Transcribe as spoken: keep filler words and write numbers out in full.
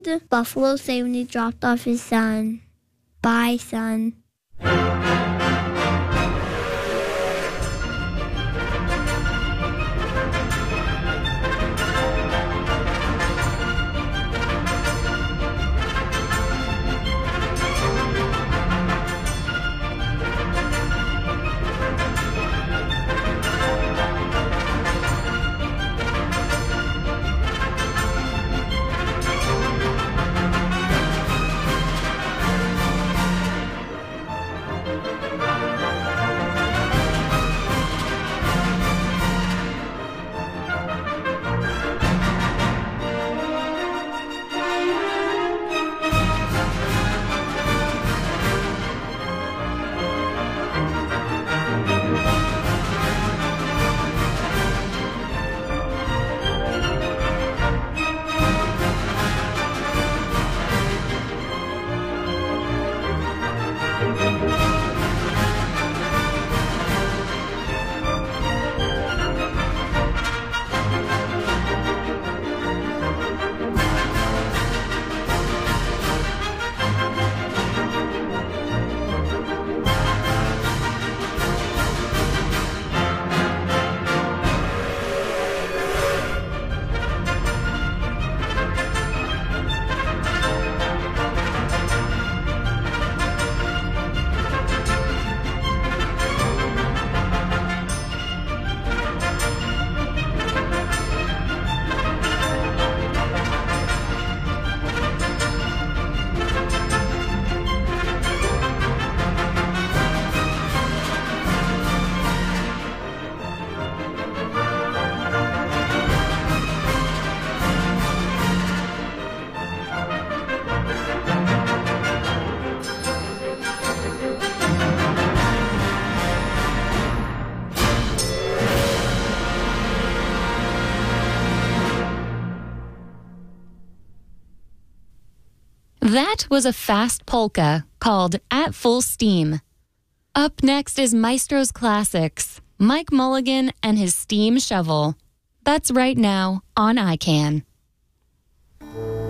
the buffalo say when he dropped off his son? Bye, son. That was a fast polka called At Full Steam. Up next is Maestro's Classics, Mike Mulligan and his steam shovel. That's right now on I C A N.